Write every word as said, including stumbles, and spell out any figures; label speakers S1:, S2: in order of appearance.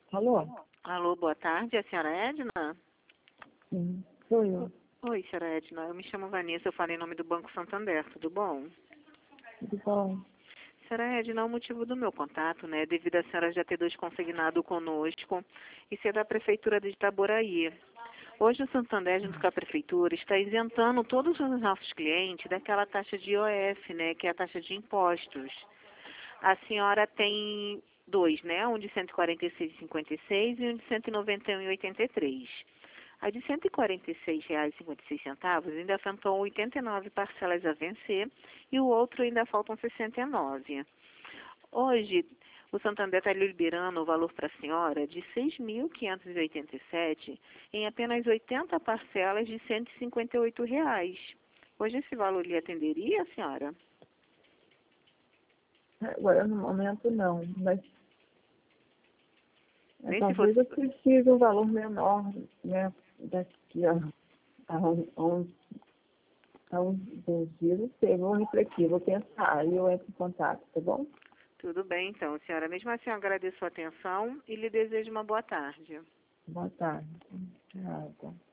S1: Alô?
S2: Alô, boa tarde, é a senhora Edna?
S1: Sim, sou eu.
S2: Oi, senhora Edna, eu me chamo Vanessa, eu falo em nome do Banco Santander, tudo bom?
S1: Tudo bom?
S2: Senhora Edna, o motivo do meu contato, né, devido a senhora já ter dois consignado conosco e ser da Prefeitura de Itaboraí. Hoje o Santander, junto com a Prefeitura, está isentando todos os nossos clientes daquela taxa de I O F, né, que é a taxa de impostos. A senhora tem dois, né, um de cento e quarenta e seis reais e cinquenta e seis centavos e um de cento e noventa e um reais e oitenta e três centavos. A de cento e quarenta e seis reais e cinquenta e seis centavos ainda faltam oitenta e nove parcelas a vencer e o outro ainda faltam sessenta e nove. Hoje, o Santander está liberando o valor para a senhora de seis mil quinhentos e oitenta e sete reais em apenas oitenta parcelas de cento e cinquenta e oito reais. Hoje esse valor lhe atenderia, senhora?
S1: Agora, no momento, não. Mas é,
S2: Nem se
S1: talvez
S2: fosse...
S1: eu precise de um valor menor, né? Daqui a, a, um, a, um, a uns dois dias, não sei, vou refletir, vou pensar e eu entro em contato, tá bom?
S2: Tudo bem, então, senhora. Mesmo assim, eu agradeço a atenção e lhe desejo uma boa tarde.
S1: Boa tarde. Nada.